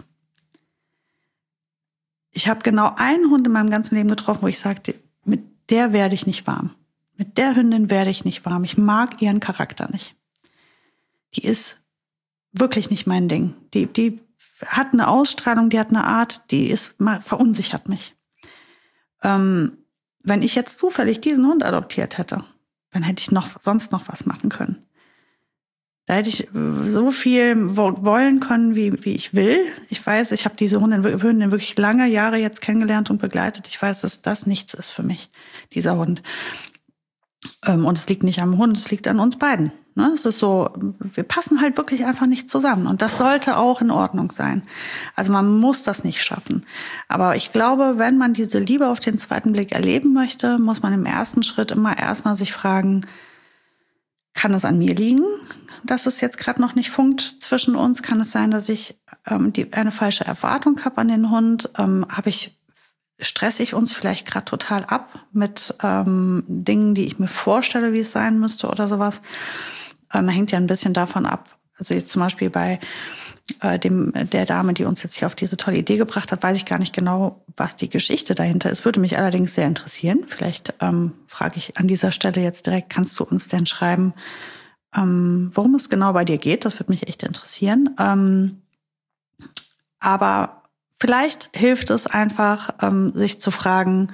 Ich habe genau einen Hund in meinem ganzen Leben getroffen, wo ich sagte, mit der werde ich nicht warm. Mit der Hündin werde ich nicht warm. Ich mag ihren Charakter nicht. Die ist wirklich nicht mein Ding. Die hat eine Ausstrahlung, die hat eine Art, verunsichert mich. Wenn ich jetzt zufällig diesen Hund adoptiert hätte, dann hätte ich sonst noch was machen können. Da hätte ich so viel wollen können, wie ich will. Ich weiß, ich habe diese Hündin wirklich lange Jahre jetzt kennengelernt und begleitet. Ich weiß, dass das nichts ist für mich, dieser Hund. Und es liegt nicht am Hund, es liegt an uns beiden. Ne? Es ist so, wir passen halt wirklich einfach nicht zusammen. Und das sollte auch in Ordnung sein. Also man muss das nicht schaffen. Aber ich glaube, wenn man diese Liebe auf den zweiten Blick erleben möchte, muss man im ersten Schritt immer erstmal sich fragen, kann es an mir liegen, dass es jetzt gerade noch nicht funkt zwischen uns? Kann es sein, dass ich eine falsche Erwartung habe an den Hund? Stresse ich uns vielleicht gerade total ab mit Dingen, die ich mir vorstelle, wie es sein müsste oder sowas? Hängt ja ein bisschen davon ab. Also jetzt zum Beispiel bei der Dame, die uns jetzt hier auf diese tolle Idee gebracht hat, weiß ich gar nicht genau, was die Geschichte dahinter ist. Würde mich allerdings sehr interessieren. Vielleicht frage ich an dieser Stelle jetzt direkt, kannst du uns denn schreiben, worum es genau bei dir geht? Das würde mich echt interessieren. Aber vielleicht hilft es einfach, sich zu fragen,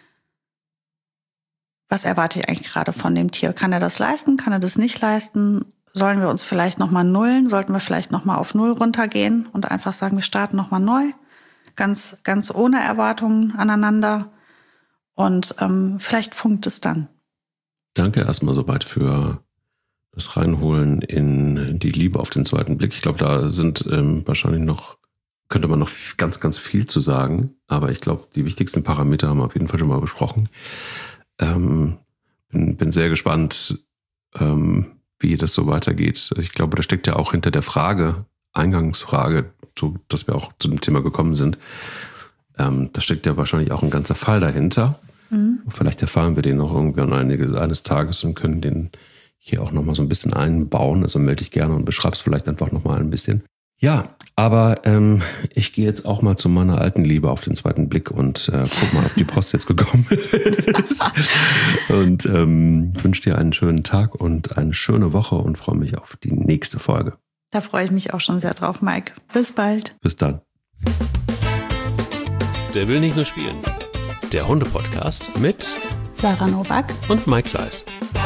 was erwarte ich eigentlich gerade von dem Tier? Kann er das leisten? Kann er das nicht leisten? Sollen wir uns vielleicht nochmal nullen? Sollten wir vielleicht nochmal auf 0 runtergehen und einfach sagen, wir starten nochmal neu? Ganz, ganz ohne Erwartungen aneinander. Und vielleicht funkt es dann. Danke erstmal soweit für das Reinholen in die Liebe auf den zweiten Blick. Ich glaube, da sind könnte man noch ganz, ganz viel zu sagen. Aber ich glaube, die wichtigsten Parameter haben wir auf jeden Fall schon mal besprochen. Bin sehr gespannt, wie das so weitergeht. Ich glaube, da steckt ja auch hinter der Eingangsfrage, so, dass wir auch zu dem Thema gekommen sind, da steckt ja wahrscheinlich auch ein ganzer Fall dahinter. Vielleicht erfahren wir den noch irgendwann eines Tages und können den hier auch nochmal so ein bisschen einbauen. Also melde dich gerne und beschreib's vielleicht einfach nochmal ein bisschen. Ja, aber ich gehe jetzt auch mal zu meiner alten Liebe auf den zweiten Blick und guck mal, ob die Post jetzt gekommen ist. Und wünsche dir einen schönen Tag und eine schöne Woche und freue mich auf die nächste Folge. Da freue ich mich auch schon sehr drauf, Mike. Bis bald. Bis dann. Der will nicht nur spielen. Der Hunde-Podcast mit Sarah Novak und Mike Kleiss.